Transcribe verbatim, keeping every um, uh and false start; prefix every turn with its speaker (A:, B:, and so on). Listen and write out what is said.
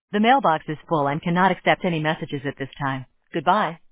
A: The mailbox is full and cannot accept any messages at this time. Goodbye.